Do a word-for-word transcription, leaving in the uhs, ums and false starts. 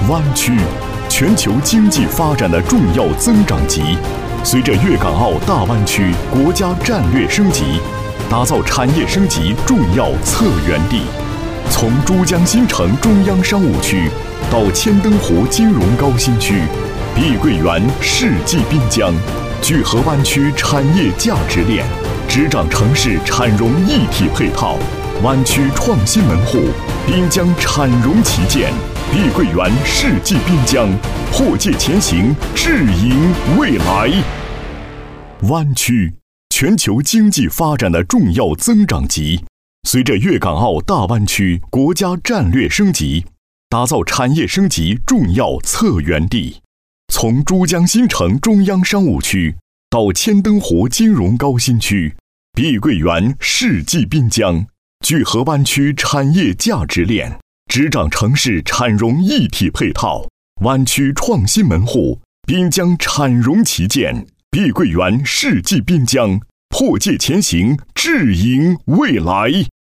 湾区，全球经济发展的重要增长极。随着粤港澳大湾区国家战略升级，打造产业升级重要策源地。从珠江新城中央商务区到千灯湖金融高新区，碧桂园世纪滨江，聚合湾区产业价值链，执掌城市产融一体配套。湾区创新门户，滨江产融旗舰，碧桂园世纪滨江，破界前行，智赢未来。湾区，全球经济发展的重要增长极。随着粤港澳大湾区国家战略升级，打造产业升级重要策源地。从珠江新城中央商务区到千灯湖金融高新区，碧桂园世纪滨江，聚合湾区产业价值链，执掌城市产融一体配套。湾区创新门户，滨江产融旗舰，碧桂园世纪滨江，破界前行，智赢未来。